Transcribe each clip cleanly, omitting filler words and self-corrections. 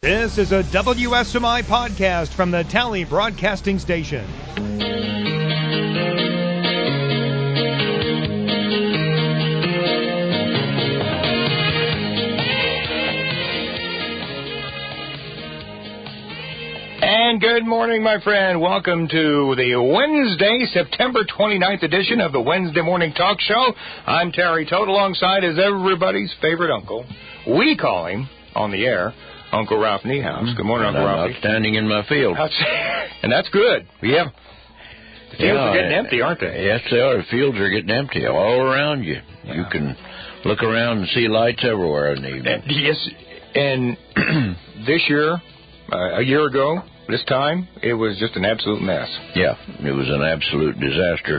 This is a WSMI podcast from the Tally Broadcasting Station. And good morning, my friend. Welcome to the Wednesday, September 29th edition of the Wednesday Morning Talk Show. I'm Terry Toad, alongside is everybody's favorite uncle. We call him, on the air, Uncle Ralph Niehaus. Good morning, Uncle Ralph. Outstanding in my field. And that's good. Yeah. The fields are getting empty, aren't they? Yes, they are. The fields are getting empty all around you. Yeah. You can look around and see lights everywhere in the evening. Yes, and this year, a year ago, this time, it was just an absolute mess. Yeah, it was an absolute disaster.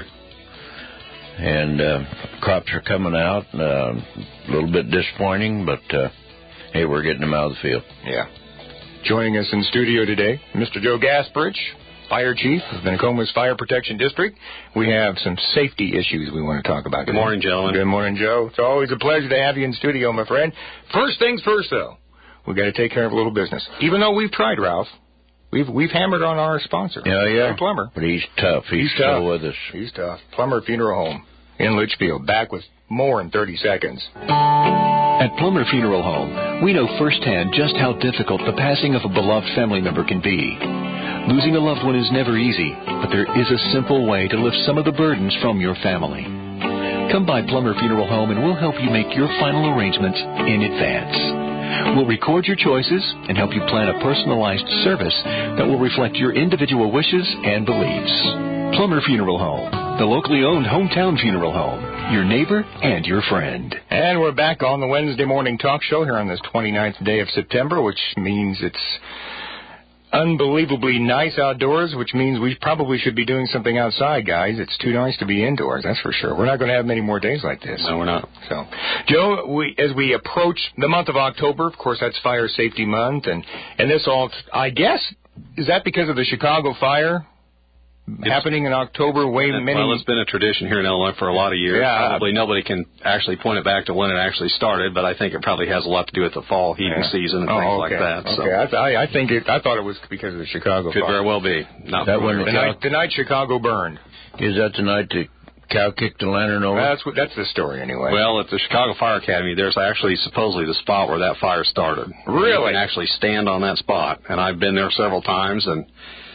And crops are coming out, a little bit disappointing, but hey, we're getting them out of the field. Yeah. Joining us in studio today, Mr. Joe Gasparich, Fire Chief of the Nokomis Fire Protection District. We have some safety issues we want to talk about today. Good morning, gentlemen. Good morning, Joe. It's always a pleasure to have you in studio, my friend. First things first, though. We've got to take care of a little business. Even though we've tried, Ralph, we've hammered on our sponsor. Yeah. Plumber. But he's tough. He's still tough. with us. He's tough. Plumber Funeral Home in Litchfield. Back with more in 30 seconds. At Plummer Funeral Home, we know firsthand just how difficult the passing of a beloved family member can be. Losing a loved one is never easy, but there is a simple way to lift some of the burdens from your family. Come by Plummer Funeral Home and we'll help you make your final arrangements in advance. We'll record your choices and help you plan a personalized service that will reflect your individual wishes and beliefs. Plummer Funeral Home, the locally owned hometown funeral home, your neighbor and your friend. And we're back on the Wednesday Morning Talk Show here on this 29th day of September, which means it's unbelievably nice outdoors, which means we probably should be doing something outside, guys. It's too nice to be indoors, that's for sure. We're not going to have many more days like this. No, we're not. So, Joe, as we approach the month of October, of course, that's Fire Safety Month, and this all, I guess, is that because of the Chicago fire happening in October? Well, it's been a tradition here in Illinois for a lot of years. Yeah. Probably nobody can actually point it back to when it actually started, but I think it probably has a lot to do with the fall heating season and things like that. Okay, I thought it was because of the Chicago fire. Could very well be. Not that when the night Chicago burned. Is that the night the cow kicked the lantern over? That's the story anyway. Well, at the Chicago Fire Academy, there's actually supposedly the spot where that fire started. Really? You can actually stand on that spot, and I've been there several times, and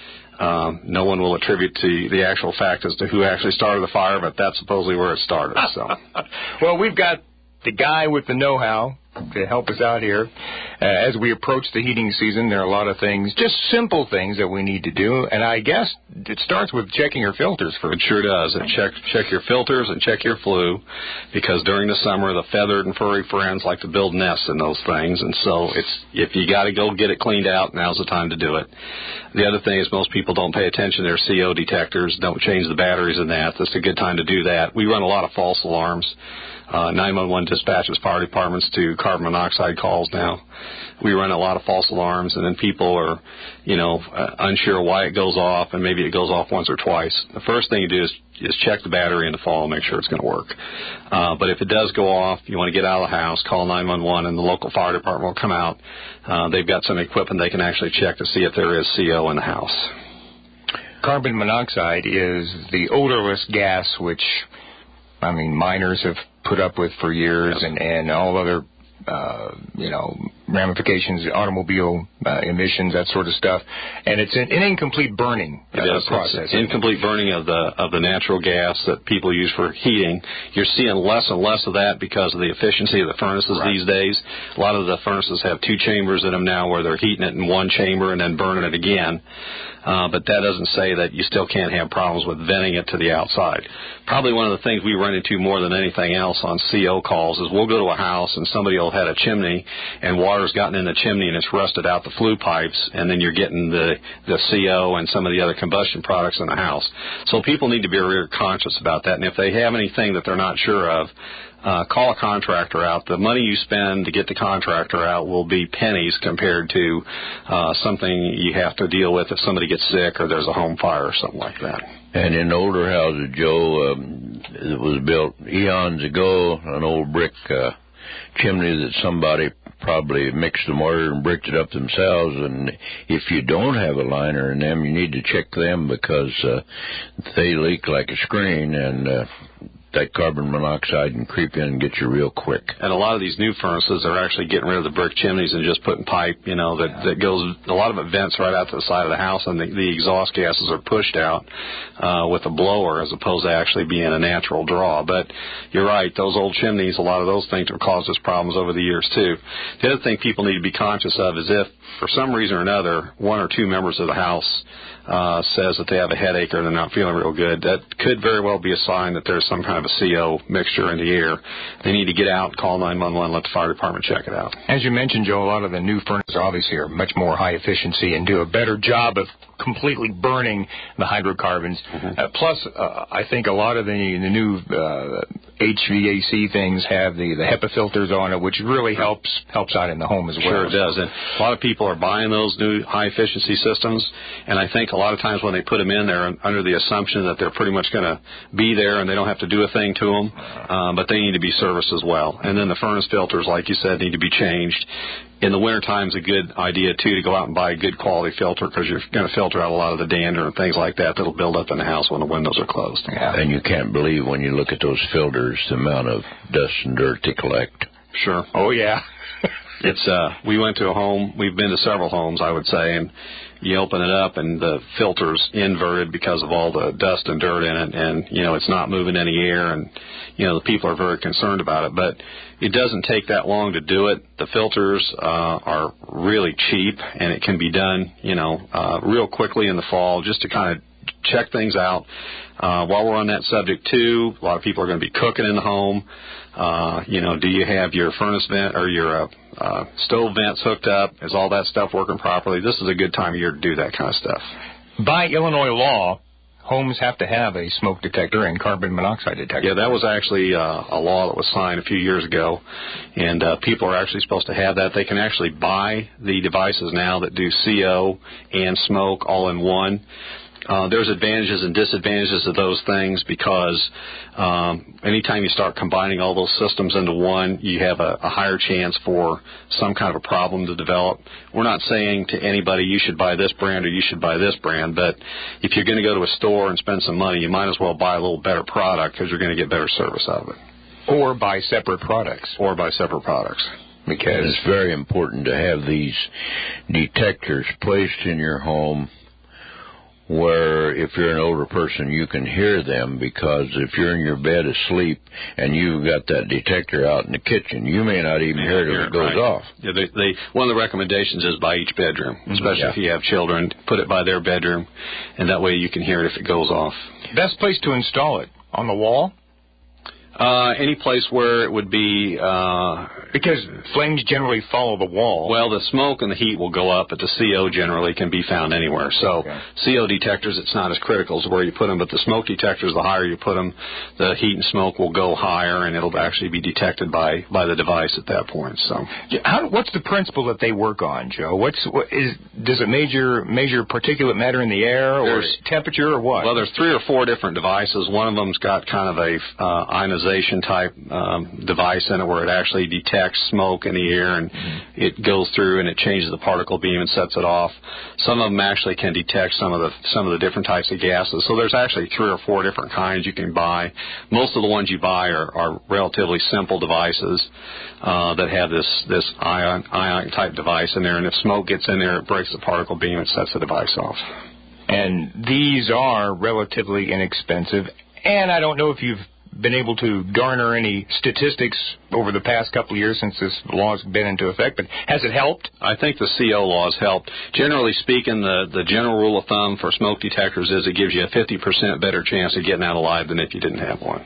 no one will attribute to the actual fact as to who actually started the fire, but that's supposedly where it started. So, well, we've got the guy with the know-how to help us out here. As we approach the heating season, there are a lot of things, just simple things that we need to do, and I guess it starts with checking your filters first. It sure does. Check your filters and check your flue, because during the summer, the feathered and furry friends like to build nests in those things, and so if you got to go get it cleaned out, now's the time to do it. The other thing is most people don't pay attention to their CO detectors, don't change the batteries in that. That's a good time to do that. We run a lot of false alarms. 911 dispatches fire departments to carbon monoxide calls now. We run a lot of false alarms, and then people are, unsure why it goes off, and maybe it goes off once or twice. The first thing you do is check the battery in the fall and make sure it's going to work. But if it does go off, you want to get out of the house, call 911, and the local fire department will come out. They've got some equipment they can actually check to see if there is CO in the house. Carbon monoxide is the odorless gas, which, miners have put up with for years, yes. and all other, ramifications, automobile emissions, that sort of stuff. And it's an incomplete burning process. It's incomplete burning of the natural gas that people use for heating. You're seeing less and less of that because of the efficiency of the furnaces these days. A lot of the furnaces have two chambers in them now where they're heating it in one chamber and then burning it again. But that doesn't say that you still can't have problems with venting it to the outside. Probably one of the things we run into more than anything else on CO calls is we'll go to a house and somebody will have a chimney and water's gotten in the chimney and it's rusted out the flue pipes, and then you're getting the CO and some of the other combustion products in the house. So people need to be really conscious about that, and if they have anything that they're not sure of, call a contractor out. The money you spend to get the contractor out will be pennies compared to something you have to deal with if somebody gets sick or there's a home fire or something like that. And in older houses, Joe, it was built eons ago, an old brick chimney that somebody probably mixed the mortar and bricked it up themselves. And if you don't have a liner in them, you need to check them because they leak like a screen, and that carbon monoxide can creep in and get you real quick. And a lot of these new furnaces are actually getting rid of the brick chimneys and just putting pipe, that goes, a lot of it vents right out to the side of the house, and the exhaust gases are pushed out with a blower as opposed to actually being a natural draw. But you're right, those old chimneys, a lot of those things have caused us problems over the years, too. The other thing people need to be conscious of is if, for some reason or another, one or two members of the house says that they have a headache or they're not feeling real good, that could very well be a sign that there's some kind of a CO mixture in the air. They need to get out, call 911, let the fire department check it out. As you mentioned, Joe, a lot of the new furnaces obviously are much more high efficiency and do a better job of completely burning the hydrocarbons. Plus, I think a lot of the new HVAC things have the HEPA filters on it, which really helps out in the home as well. Sure it does. And a lot of people are buying those new high-efficiency systems, and I think a lot of times when they put them in, they're under the assumption that they're pretty much going to be there and they don't have to do a thing to them, but they need to be serviced as well. And then the furnace filters, like you said, need to be changed. In the wintertime, it's a good idea, too, to go out and buy a good quality filter because you're going to filter out a lot of the dander and things like that that'll build up in the house when the windows are closed. Yeah. And you can't believe when you look at those filters the amount of dust and dirt they collect. Sure. Oh, yeah. We went to a home, we've been to several homes, I would say, and you open it up and the filter's inverted because of all the dust and dirt in it, and, it's not moving any air, and, the people are very concerned about it. But it doesn't take that long to do it. The filters are really cheap, and it can be done, real quickly in the fall just to kind of check things out. While we're on that subject, too, a lot of people are going to be cooking in the home. Do you have your furnace vent or your stove vents hooked up? Is all that stuff working properly? This is a good time of year to do that kind of stuff. By Illinois law, homes have to have a smoke detector and carbon monoxide detector. Yeah, that was actually a law that was signed a few years ago, and people are actually supposed to have that. They can actually buy the devices now that do CO and smoke all in one. There's advantages and disadvantages of those things because anytime you start combining all those systems into one, you have a higher chance for some kind of a problem to develop. We're not saying to anybody you should buy this brand or you should buy this brand, but if you're going to go to a store and spend some money, you might as well buy a little better product because you're going to get better service out of it. Or buy separate products. Because it's very important to have these detectors placed in your home where if you're an older person, you can hear them, because if you're in your bed asleep and you've got that detector out in the kitchen, you may not even hear it if it goes off. Yeah, one of the recommendations is by each bedroom, especially if you have children. Put it by their bedroom, and that way you can hear it if it goes off. Best place to install it? On the wall? Any place where it would be... because flames generally follow the wall. Well, the smoke and the heat will go up, but the CO generally can be found anywhere. So CO detectors, it's not as critical as where you put them, but the smoke detectors, the higher you put them, the heat and smoke will go higher, and it'll actually be detected by the device at that point. So, what's the principle that they work on, Joe? Does it measure particulate matter in the air, or temperature, or what? Well, there's 3 or 4 different devices. One of them's got kind of a ionization type device in it where it actually detects smoke in the air, and it goes through and it changes the particle beam and sets it off. Some of them actually can detect some of the different types of gases. So there's actually 3 or 4 different kinds you can buy. Most of the ones you buy are relatively simple devices that have this ion type device in there, and if smoke gets in there, it breaks the particle beam and sets the device off. And these are relatively inexpensive, and I don't know if you've been able to garner any statistics over the past couple of years since this law's been into effect, but has it helped? I think the CO laws helped. Generally speaking, the general rule of thumb for smoke detectors is it gives you a 50% better chance of getting out alive than if you didn't have one.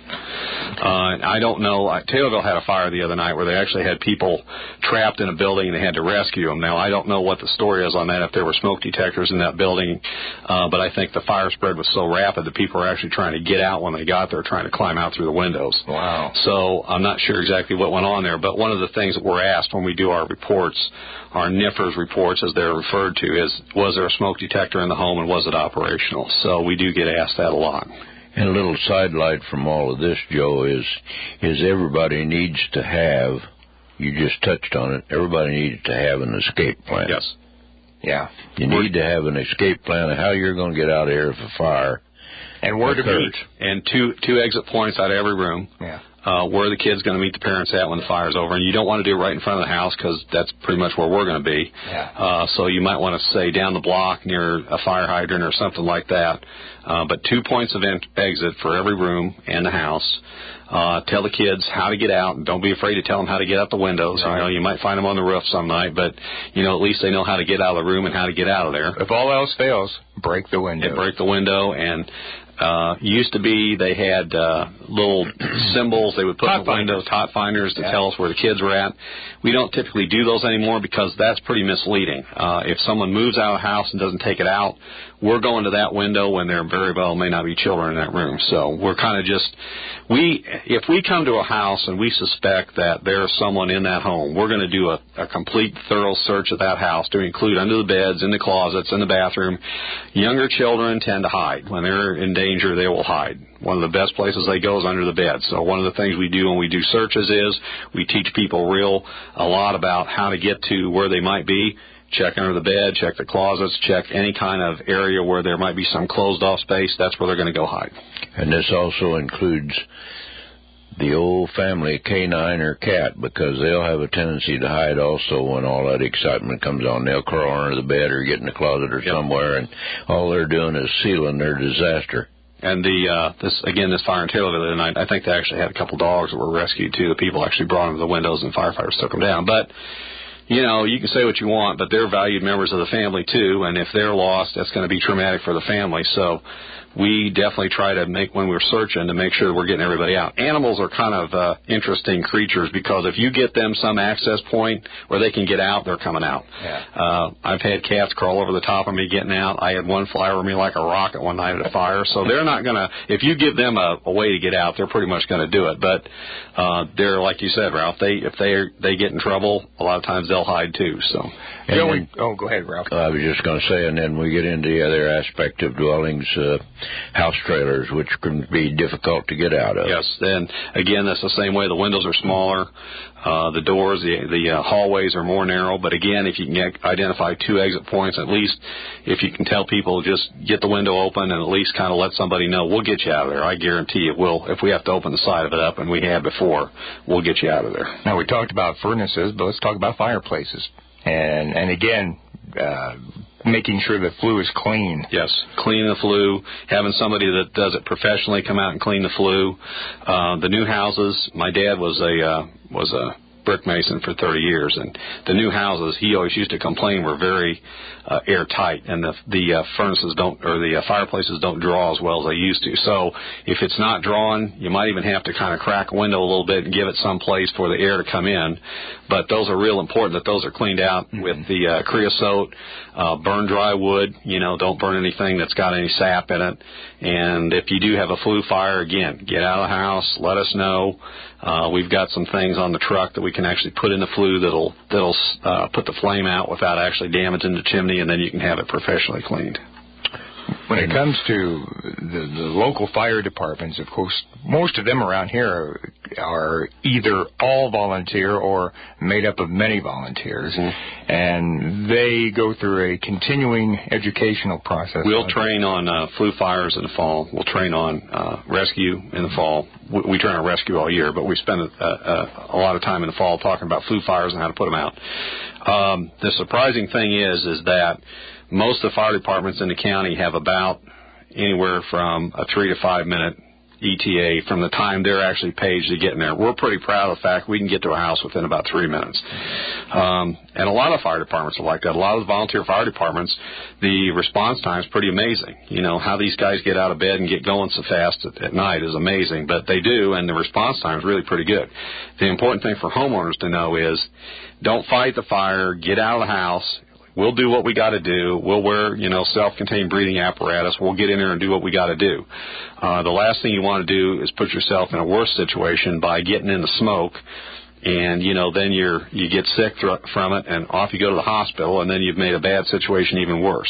I don't know. Taylorville had a fire the other night where they actually had people trapped in a building and they had to rescue them. Now, I don't know what the story is on that, if there were smoke detectors in that building, but I think the fire spread was so rapid that people were actually trying to get out when they got there, trying to climb out through the windows. Wow. So I'm not sure exactly what went on there, but one of the things that we're asked when we do our reports, our NIFRS reports as they're referred to, is was there a smoke detector in the home and was it operational? So we do get asked that a lot. And a little sidelight from all of this, Joe, is everybody needs to have you just touched on it. Everybody needs to have an escape plan. Yes. Yeah. You need to have an escape plan of how you're going to get out of here if a fire and where occurs. to meet. And two exit points out of every room. Yeah. Where the kid's going to meet the parents at when the fire's over. And you don't want to do it right in front of the house because that's pretty much where we're going to be. Yeah. So you might want to say down the block near a fire hydrant or something like that. But 2 points of exit for every room in the house. Tell the kids how to get out, and don't be afraid to tell them how to get out the windows. Right. You know, you might find them on the roof some night, but, you know, at least they know how to get out of the room and how to get out of there. If all else fails, break the window. And break the window, and used to be they had little symbols they would put in the windows, tot finders, to tell us where the kids were at. We don't typically do those anymore because that's pretty misleading. If someone moves out of the house and doesn't take it out, we're going to that window when there very well may not be children in that room. So we're kind of just, if we come to a house and we suspect that there's someone in that home, we're going to do a complete thorough search of that house to include under the beds, in the closets, in the bathroom. Younger children tend to hide. When they're in danger, they will hide. One of the best places they go is under the bed. So one of the things we do when we do searches is we teach people a lot about how to get to where they might be. Check under the bed, check the closets, check any kind of area where there might be some closed-off space. That's where they're going to go hide. And this also includes the old family canine or cat, because they'll have a tendency to hide also when all that excitement comes on. They'll crawl under the bed or get in the closet or somewhere, and all they're doing is sealing their disaster. And this fire in Taylorville the other night, I think they actually had a couple dogs that were rescued, too. The people actually brought them to the windows, and firefighters took them down. But, you know, you can say what you want, but they're valued members of the family, too, and if they're lost, that's going to be traumatic for the family. So we definitely try to when we're searching to make sure that we're getting everybody out. Animals are kind of interesting creatures because if you get them some access point where they can get out, they're coming out. Yeah. I've had cats crawl over the top of me getting out. I had one fly over me like a rocket one night at a fire. So they're not going to, if you give them a way to get out, they're pretty much going to do it. But they're, like you said, Ralph, if they get in trouble, a lot of times they'll hide too. So. Go ahead, Ralph. I was just going to say, and then we get into the other aspect of dwellings, house trailers, which can be difficult to get out of. Yes, and again, that's the same way. The windows are smaller, the doors, the hallways are more narrow. But again, if you can identify 2 exit points, at least if you can tell people just get the window open and at least kind of let somebody know, we'll get you out of there. I guarantee it will. If we have to open the side of it up, and we have before, we'll get you out of there. Now, we talked about furnaces, but let's talk about fireplaces. And again, making sure the flue is clean. Yes, cleaning the flue, having somebody that does it professionally come out and clean the flue. The new houses, my dad was a brick mason for 30 years, and the new houses, he always used to complain, were very airtight, and the furnaces the fireplaces don't draw as well as they used to. So if it's not drawing, you might even have to kind of crack a window a little bit and give it some place for the air to come in. But those are real important that those are cleaned out with the creosote. Burn dry wood, don't burn anything that's got any sap in it. And if you do have a flue fire, again, get out of the house, let us know. We've got some things on the truck that we can actually put in the flue that'll put the flame out without actually damaging the chimney, and then you can have it professionally cleaned. When it comes to the local fire departments, of course, most of them around here are either all volunteer or made up of many volunteers, and they go through a continuing educational process. We'll train on flue fires in the fall. We'll train on rescue in the fall. We train on rescue all year, but we spend a lot of time in the fall talking about flue fires and how to put them out. The surprising thing is that most of the fire departments in the county have about anywhere from a 3 to 5 minute ETA from the time they're actually paged to getting there. We're pretty proud of the fact we can get to a house within about 3 minutes. And a lot of fire departments are like that. A lot of the volunteer fire departments, the response time is pretty amazing. How these guys get out of bed and get going so fast at night is amazing, but they do, and the response time is really pretty good. The important thing for homeowners to know is don't fight the fire, get out of the house. We'll do what we got to do. We'll wear, self-contained breathing apparatus. We'll get in there and do what we got to do. The last thing you want to do is put yourself in a worse situation by getting in the smoke, and then you get sick from it, and off you go to the hospital, and then you've made a bad situation even worse.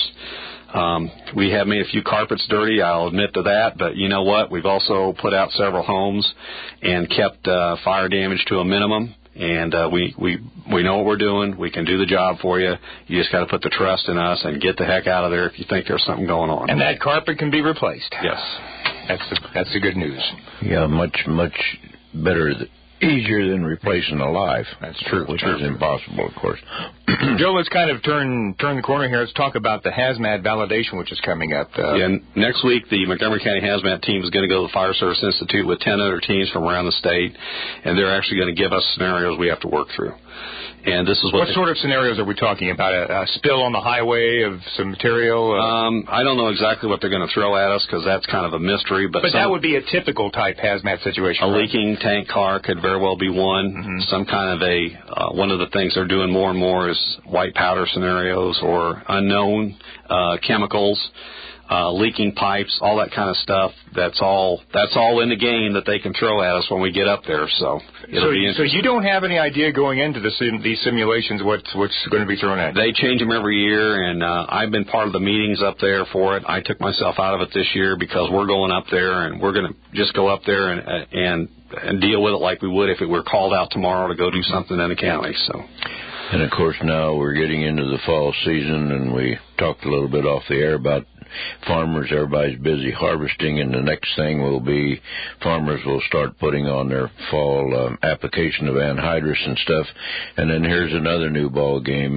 We have made a few carpets dirty, I'll admit to that, but you know what? We've also put out several homes and kept fire damage to a minimum. and we know what we're doing. We can do the job for you. You just got to put the trust in us and get the heck out of there if you think there's something going on. And that carpet can be replaced. Yes. That's the good news. Yeah, much better, easier than replacing a life. That's true. Which is impossible, of course. Joe, let's kind of turn the corner here. Let's talk about the hazmat validation, which is coming up. Next week, the Montgomery County Hazmat team is going to go to the Fire Service Institute with 10 other teams from around the state, and they're actually going to give us scenarios we have to work through. And this is what sort of scenarios are we talking about? A spill on the highway of some material? I don't know exactly what they're going to throw at us because that's kind of a mystery. But that would be a typical type hazmat situation. A leaking tank car could very well be one. Mm-hmm. Some kind of one of the things they're doing more and more is white powder scenarios or unknown chemicals. Leaking pipes, all that kind of stuff. That's all in the game that they can throw at us when we get up there. So you don't have any idea going into these simulations what's going to be thrown at you? They change them every year, and I've been part of the meetings up there for it. I took myself out of it this year because we're going up there, and we're going to just go up there and deal with it like we would if it were called out tomorrow to go do something in the county. So. And, of course, now we're getting into the fall season, and we talked a little bit off the air about farmers. Everybody's busy harvesting, and the next thing will be farmers will start putting on their fall application of anhydrous and stuff. And then here's another new ball game,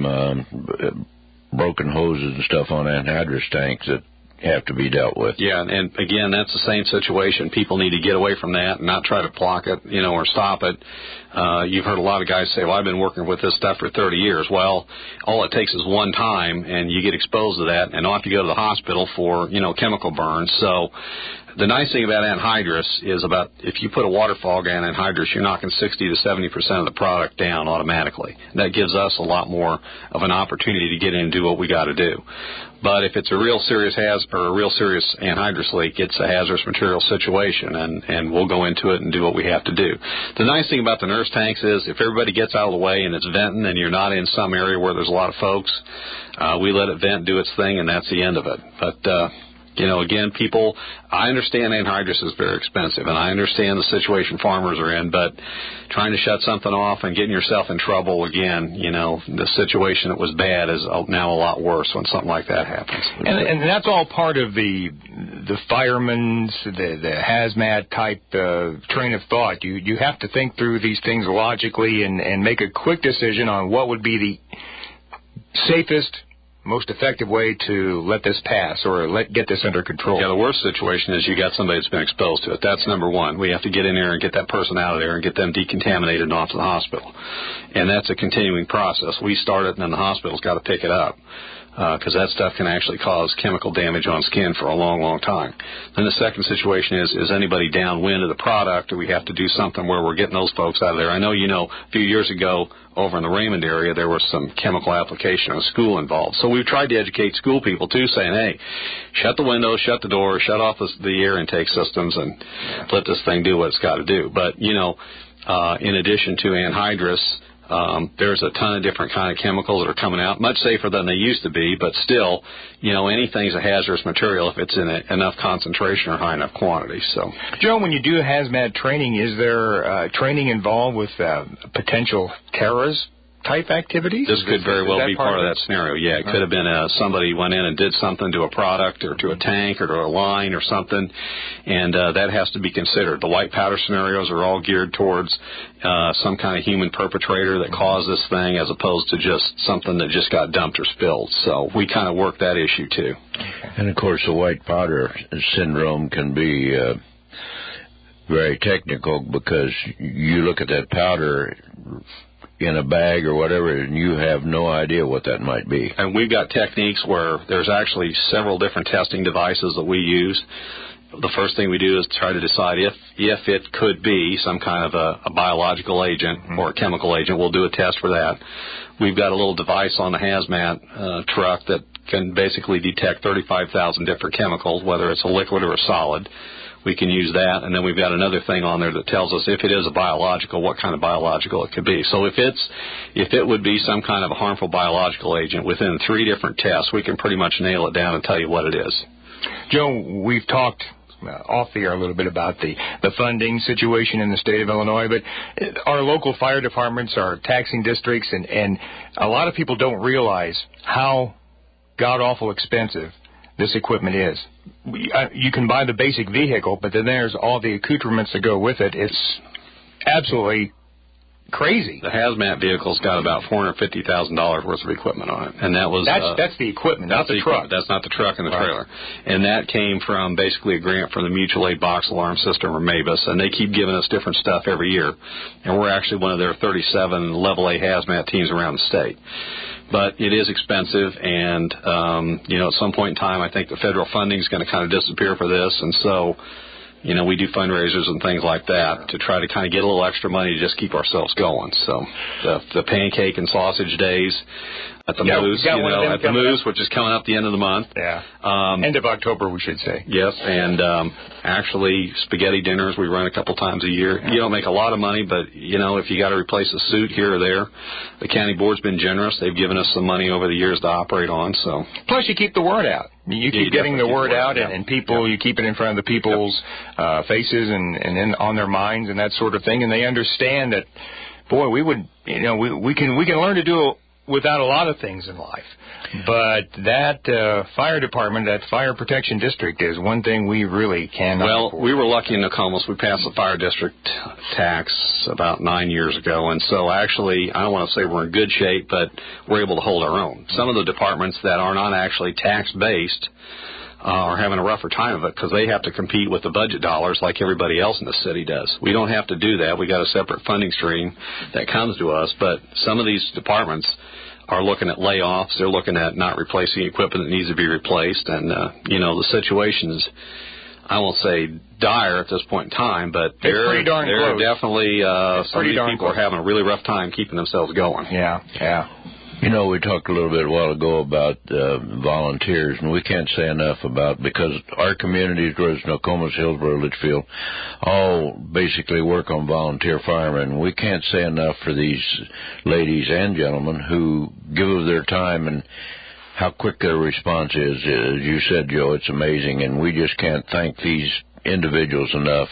broken hoses and stuff on anhydrous tanks that have to be dealt with. Yeah, and again, that's the same situation. People need to get away from that and not try to block it, or stop it. You've heard a lot of guys say, well, I've been working with this stuff for 30 years. Well, all it takes is one time, and you get exposed to that, and off you go to the hospital for, chemical burns. So the nice thing about anhydrous is if you put a water fog on anhydrous, you're knocking 60 to 70% of the product down automatically. That gives us a lot more of an opportunity to get in and do what we got to do. But if it's a real serious anhydrous leak, it's a hazardous material situation, and we'll go into it and do what we have to do. The nice thing about the nurse tanks is if everybody gets out of the way and it's venting and you're not in some area where there's a lot of folks, we let it vent, do its thing, and that's the end of it. But again, people, I understand anhydrous is very expensive, and I understand the situation farmers are in, but trying to shut something off and getting yourself in trouble again, the situation that was bad is now a lot worse when something like that happens. And that's all part of the fireman's, the hazmat type train of thought. You have to think through these things logically and make a quick decision on what would be the safest, most effective way to let this pass or get this under control. Yeah, the worst situation is you got somebody that's been exposed to it. That's number one. We have to get in there and get that person out of there and get them decontaminated and off to the hospital. And that's a continuing process. We start it, and then the hospital's got to pick it up because that stuff can actually cause chemical damage on skin for a long, long time. Then the second situation is anybody downwind of the product, or we have to do something where we're getting those folks out of there. I know a few years ago over in the Raymond area, there was some chemical application of school involved. So we've tried to educate school people, too, saying, hey, shut the windows, shut the doors, shut off the air intake systems, and let this thing do what it's got to do. But, in addition to anhydrous, there's a ton of different kind of chemicals that are coming out, much safer than they used to be, but still, anything's a hazardous material if it's in enough concentration or high enough quantity. So, Joe, when you do hazmat training, is there training involved with potential terrorist type activities? This could very well be part of that scenario. Yeah, it could have been somebody went in and did something to a product or to a tank or to a line or something, and that has to be considered. The white powder scenarios are all geared towards some kind of human perpetrator that caused this thing as opposed to just something that just got dumped or spilled. So we kind of work that issue, too. And, of course, the white powder syndrome can be very technical because you look at that powder in a bag or whatever, and you have no idea what that might be. And we've got techniques where there's actually several different testing devices that we use. The first thing we do is try to decide if it could be some kind of a biological agent or a chemical agent. We'll do a test for that. We've got a little device on the hazmat truck that can basically detect 35,000 different chemicals, whether it's a liquid or a solid. We can use that, and then we've got another thing on there that tells us if it is a biological, what kind of biological it could be. So if it would be some kind of a harmful biological agent, within 3 different tests, we can pretty much nail it down and tell you what it is. Joe, we've talked off the air a little bit about the funding situation in the state of Illinois, but our local fire departments are taxing districts, and a lot of people don't realize how god-awful expensive this equipment is. You can buy the basic vehicle, but then there's all the accoutrements that go with it. It's absolutely crazy. The hazmat vehicle's got about $450,000 worth of equipment on it, and that's the equipment, not the truck. That's not the truck and the right. trailer. And that came from basically a grant from the Mutual Aid Box Alarm System, or MABUS, and they keep giving us different stuff every year. And we're actually one of their 37 Level A hazmat teams around the state. But it is expensive, and at some point in time, I think the federal funding is going to kind of disappear for this, and so. We do fundraisers and things like that to try to kind of get a little extra money to just keep ourselves going. So the pancake and sausage days at the Moose, at the Moose, which is coming up the end of the month. Yeah. End of October, we should say. Yes, and actually spaghetti dinners we run a couple times a year. Yeah. You don't make a lot of money, but, if you got to replace a suit here or there, the county board's been generous. They've given us some money over the years to operate on. So plus, you keep the word out. You keep getting the word out, and people, you keep it in front of the people's faces and in on their minds and that sort of thing, and they understand that, boy, we would, we can learn to do without a lot of things in life. But that fire department, that fire protection district is one thing we really cannot afford. We were lucky in Nokomis. We passed the fire district tax about 9 years ago, and so actually, I don't want to say we're in good shape, but we're able to hold our own. Some of the departments that are not actually tax-based are having a rougher time of it because they have to compete with the budget dollars like everybody else in the city does. We don't have to do that. We got a separate funding stream that comes to us, but some of these departments are looking at layoffs. They're looking at not replacing equipment that needs to be replaced. And, the situation is, I won't say dire at this point in time, but they're definitely, some of these people are having a really rough time keeping themselves going. Yeah. We talked a little bit a while ago about volunteers, and we can't say enough about, because our communities, whether it's Nokomis, Hillsborough, Litchfield, all basically work on volunteer firemen. We can't say enough for these ladies and gentlemen who give of their time and how quick their response is. As you said, Joe, it's amazing, and we just can't thank these individuals enough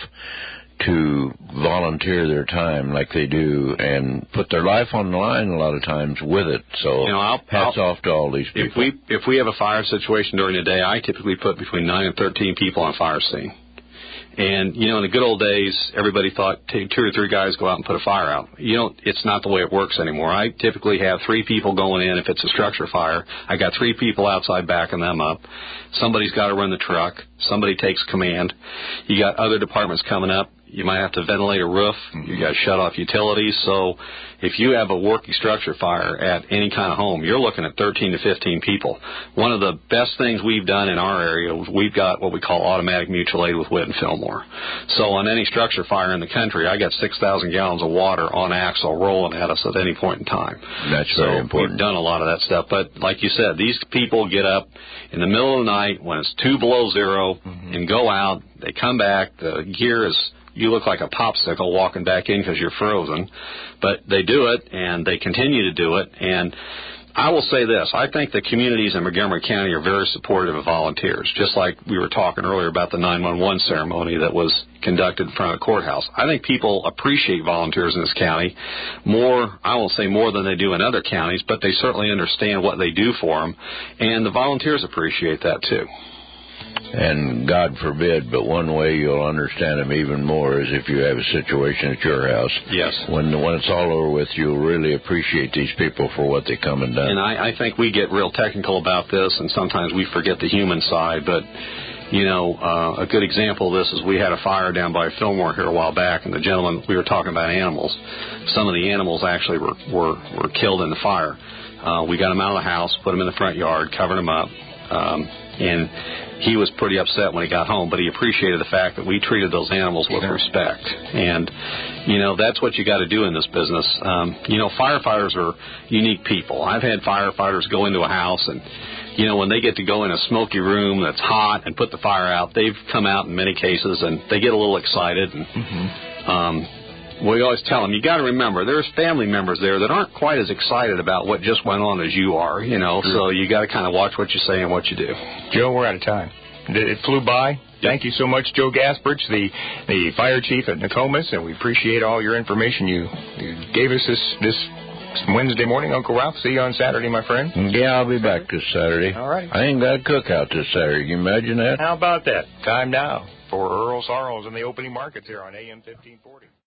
to volunteer their time like they do and put their life on the line a lot of times with it. So hats off to all these people. If we have a fire situation during the day, I typically put between 9 and 13 people on a fire scene. And, in the good old days, everybody thought take 2 or 3 guys go out and put a fire out. It's not the way it works anymore. I typically have 3 people going in if it's a structure fire. I got 3 people outside backing them up. Somebody's got to run the truck. Somebody takes command. You got other departments coming up. You might have to ventilate a roof. You got to shut off utilities. So if you have a working structure fire at any kind of home, you're looking at 13 to 15 people. One of the best things we've done in our area is we've got what we call automatic mutual aid with Witt and Fillmore. So on any structure fire in the country, I got 6,000 gallons of water on axle rolling at us at any point in time. That's very important. We've done a lot of that stuff. But like you said, these people get up in the middle of the night when it's 2 below zero and go out. They come back. The gear is... You look like a popsicle walking back in because you're frozen. But they do it, and they continue to do it. And I will say this. I think the communities in Montgomery County are very supportive of volunteers, just like we were talking earlier about the 911 ceremony that was conducted in front of the courthouse. I think people appreciate volunteers in this county more, I won't say more than they do in other counties, but they certainly understand what they do for them. And the volunteers appreciate that, too. And God forbid, but one way you'll understand them even more is if you have a situation at your house. Yes. When it's all over with, you'll really appreciate these people for what they come and done. And I think we get real technical about this, and sometimes we forget the human side. But, a good example of this is we had a fire down by Fillmore here a while back, and the gentleman, we were talking about animals. Some of the animals actually were killed in the fire. We got them out of the house, put them in the front yard, covered them up, and he was pretty upset when he got home, but he appreciated the fact that we treated those animals with respect. And, that's what you got to do in this business. Firefighters are unique people. I've had firefighters go into a house and, when they get to go in a smoky room that's hot and put the fire out, they've come out in many cases and they get a little excited. And, we always tell them, you got to remember, there's family members there that aren't quite as excited about what just went on as you are, so you got to kind of watch what you say and what you do. Joe, we're out of time. It flew by. Thank you so much, Joe Gasparich, the fire chief at Nokomis, and we appreciate all your information you gave us this Wednesday morning. Uncle Ralph, see you on Saturday, my friend. Yeah, I'll be back this Saturday. All right. I ain't got a cookout this Saturday. Can you imagine that? How about that? Time now for Earl Sorrells and the opening markets here on AM 1540.